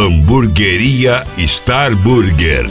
Hamburgueria Star Burger.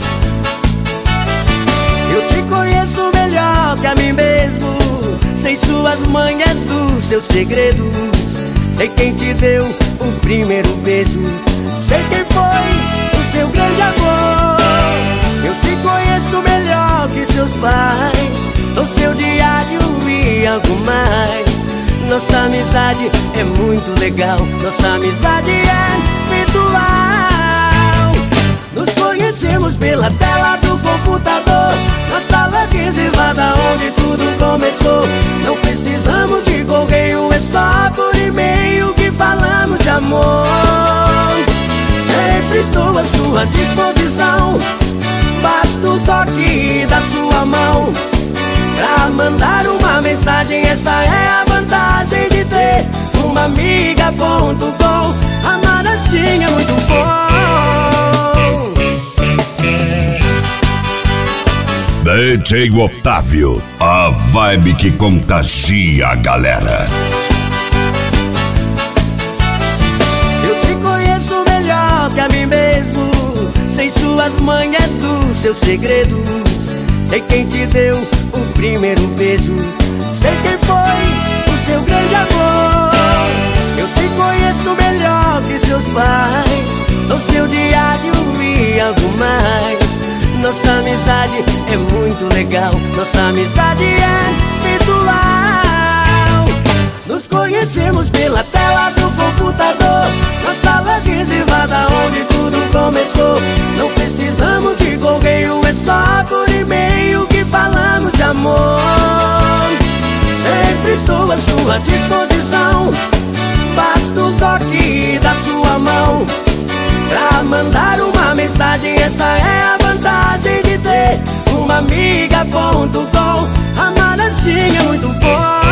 Eu te conheço melhor que a mim mesmo. Sei suas manhas, os seus segredos. Sei quem te deu o primeiro beijo. Sei quem foi o seu grande amor. Eu te conheço melhor que seus pais. Sou seu diário e algo mais. Nossa amizade é muito legal. Nossa amizade é virtual. Nos conhecemos pela tela do computador, na sala reservada onde tudo começou. Não precisamos de correio, é só por e-mail que falamos de amor. Sempre estou à sua disposição, basta o toque da sua mão pra mandar uma mensagem. Essa é a vantagem de ter uma amiga.com. Amar assim é muito bom. DJ Otávio, a vibe que contagia a galera. Eu te conheço melhor que a mim mesmo. Sei suas manhas, os seus segredos. Sei quem te deu o primeiro beijo. Sei quem foi o seu grande amor. Eu te conheço melhor que seus pais. Sou seu diário e algo mais. Nossa amizade é muito legal. Nossa amizade é virtual. Nos conhecemos pela tela do computador, na sala reservada onde tudo começou. Não precisamos de correio, é só por e-mail que falamos de amor. Sempre estou à sua disposição, basta o toque da sua mão pra mandar uma mensagem. Essa é a vantagem de ter uma amiga.com. Amar assim é muito bom.